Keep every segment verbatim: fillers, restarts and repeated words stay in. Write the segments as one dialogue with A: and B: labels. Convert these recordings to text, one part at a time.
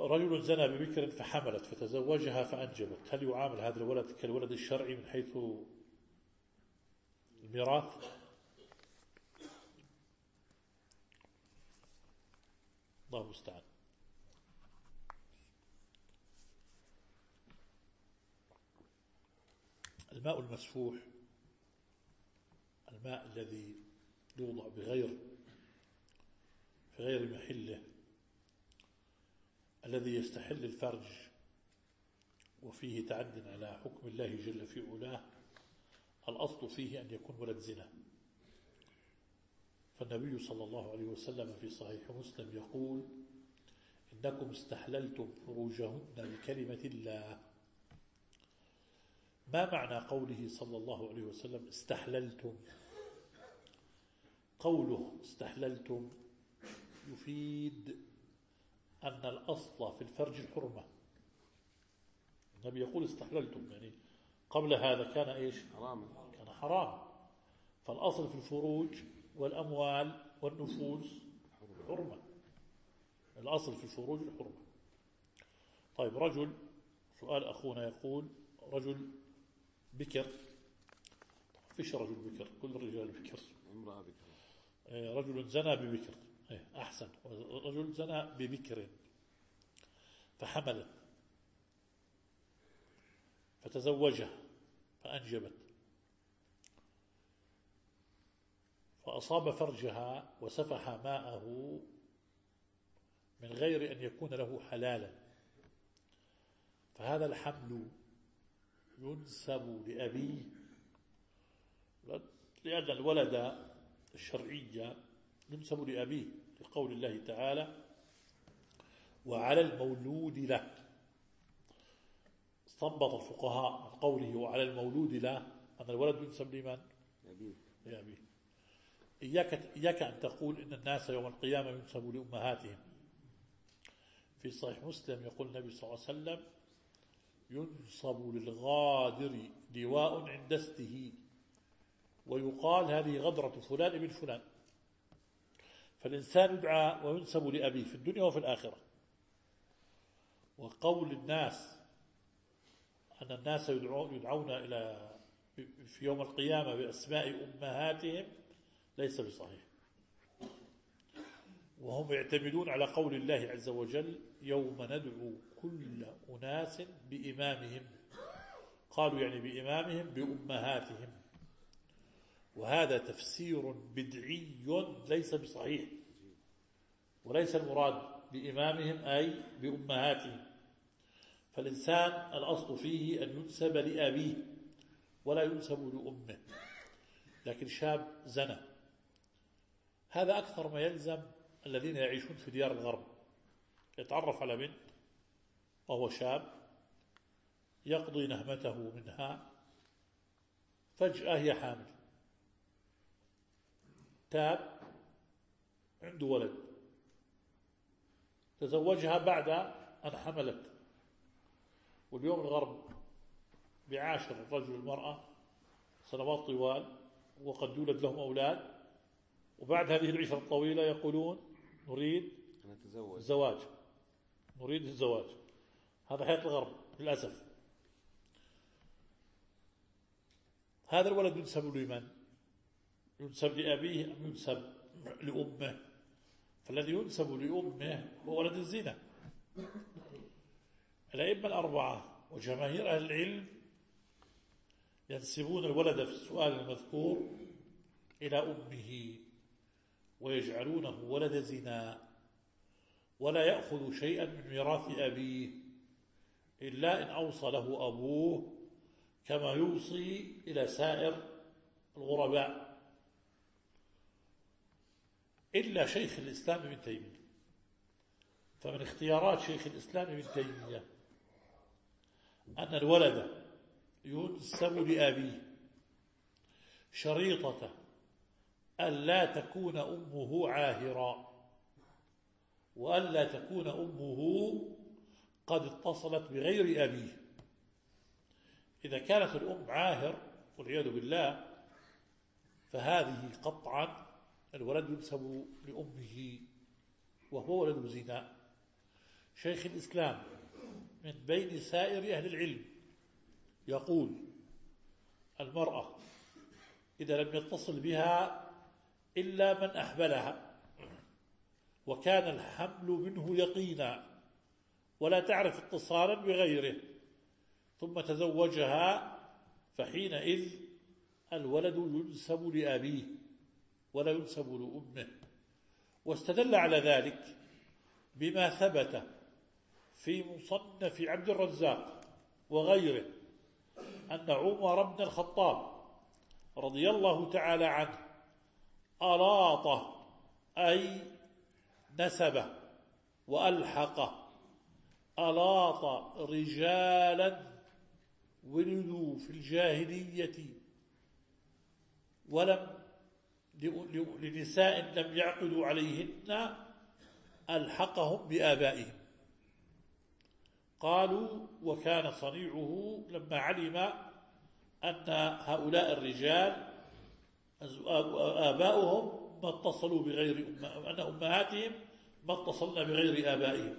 A: رجل زنى ببكر فحملت فتزوجها فأنجبت، هل يعامل هذا الولد كالولد الشرعي من حيث الميراث؟ الله المستعان. الماء المسفوح، الماء الذي يوضع بغير في غير محله، الذي يستحل الفرج وفيه تعد على حكم الله جل في علاه، الأصل فيه أن يكون ولد زنا. فالنبي صلى الله عليه وسلم في صحيح مسلم يقول: إنكم استحللتم فروجهن بكلمة الله. ما معنى قوله صلى الله عليه وسلم استحللتم؟ قوله استحللتم يفيد أن الأصل في الفرج الحرمة. النبي يقول استحللتم، يعني قبل هذا كان إيش؟ حرام. كان حرام. فالأصل في الفروج والأموال والنفوس حرمة. الأصل في الفروج الحرمة. طيب، رجل، سؤال أخونا يقول: رجل بكر، فيش رجل بكر، كل الرجال بكر، امرأة بكر. رجل زنى ببكر، أحسن، رجل زنى ببكر فحملت فتزوجها فأنجبت، فأصاب فرجها وسفح ماءه من غير أن يكون له حلالا، فهذا الحمل ينسب لأبيه، لأن الولد الشرعي ينسب لأبيه، لقول الله تعالى: وعلى المولود له. استنبط الفقهاء من قوله وعلى المولود له أن الولد ينسب لمن؟ لأبيه. إياك, إياك أن تقول إن الناس يوم القيامة ينسبوا لأمهاتهم. في صحيح مسلم يقول النبي صلى الله عليه وسلم: ينصب للغادر لواء عند استه، ويقال هذه غدرة فلان ابن فلان. فالإنسان يدعى وينسب لأبيه في الدنيا وفي الآخرة. وقول الناس أن الناس يدعون إلى في يوم القيامة بأسماء أمهاتهم ليس بصحيح. وهم يعتمدون على قول الله عز وجل: يوم ندعو كل أناس بإمامهم. قالوا يعني بإمامهم بأمهاتهم، وهذا تفسير بدعي ليس بصحيح، وليس المراد بإمامهم أي بأمهاتهم. فالإنسان الأصل فيه أن ينسب لأبيه ولا ينسب لأمه. لكن شاب زنى، هذا أكثر ما يلزم الذين يعيشون في ديار الغرب. يتعرف على بنت وهو شاب، يقضي نهمته منها، فجأة هي حامل، تاب، عنده ولد، تزوجها بعد أن حملت. واليوم الغرب بعاشر الرجل المرأة سنوات طوال، وقد يولد لهم أولاد، وبعد هذه العشرة الطويلة يقولون نريد الزواج، نريد الزواج. هذا حياة الغرب للأسف. هذا الولد ينسب لمن؟ ينسب لأبيه أم ينسب لأمه؟ فالذي ينسب لأمه هو ولد الزنا. الأئمة الأربعة وجماهير أهل العلم ينسبون الولد في السؤال المذكور إلى أمه، ويجعلونه ولد زنا، ولا يأخذ شيئا من ميراث أبيه إلا إن أوصى له أبوه، كما يوصي إلى سائر الغرباء، إلا شيخ الإسلام ابن تيمية. فمن اختيارات شيخ الإسلام ابن تيمية أن الولد ينسب لأبيه شريطة ألا تكون أمه عاهرا، وألا تكون أمه قد اتصلت بغير أبيه. إذا كانت الأم عاهر والعياذ بالله فهذه قطعا الولد ينسب لأمه وهو ولد زنا. شيخ الإسلام من بين سائر أهل العلم يقول: المرأة إذا لم يتصل بها إلا من أحبلها وكان الحمل منه يقينا ولا تعرف اتصالا بغيره ثم تزوجها، فحينئذ الولد ينسب لأبيه ولا ينسب لأمه. واستدل على ذلك بما ثبت في مصنف عبد الرزاق وغيره أن عمر بن الخطاب رضي الله تعالى عنه أراط أي نسبه وألحقه، ألاط رجالا ولدوا في الجاهلية ولم لنساء لم يعقدوا عليهن، ألحقهم بآبائهم. قالوا: وكان صنيعه لما علم أن هؤلاء الرجال آباؤهم ما اتصلوا بغير أمه، أن أمهاتهم ما اتصلن بغير آبائهم.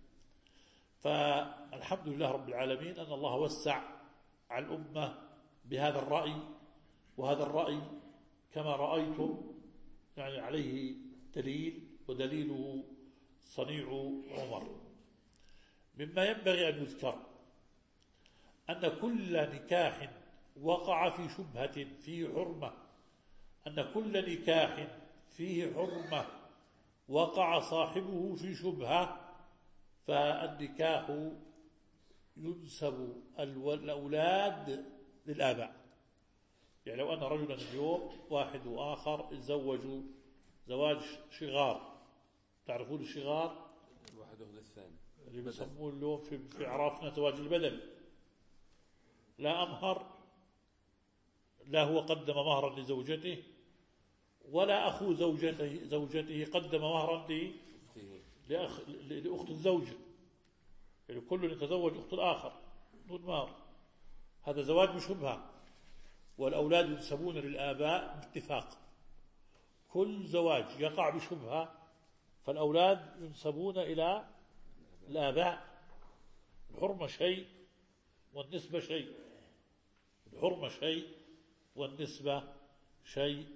A: فالحمد لله رب العالمين أن الله وسع على الأمة بهذا الرأي، وهذا الرأي كما رأيتم يعني عليه دليل، ودليله صنيع عمر. مما ينبغي أن يذكر أن كل نكاح وقع في شبهة فيه حرمة، أن كل نكاح فيه حرمة وقع صاحبه في شبهة فالنكاح ينسب الأولاد للآباء. يعني لو أن رجلا اليوم واحد وآخر تزوجوا زواج شغار، تعرفون الشغار؟
B: الواحد أخذ الثاني
A: اللي بيسموه اليوم في, في أعرافنا زواج البدل. لا أمهر، لا هو قدم مهرا لزوجته ولا أخو زوجته زوجته قدم مهرا لأخ لأخت الزوجة، يعني كل يتزوج أخت الآخر دون مهر. هذا زواج بشبهة، والأولاد ينسبون للآباء باتفاق. كل زواج يقع بشبهة فالأولاد ينسبون إلى الآباء. الحرمة شيء والنسبة شيء، الحرمة شيء والنسبة شيء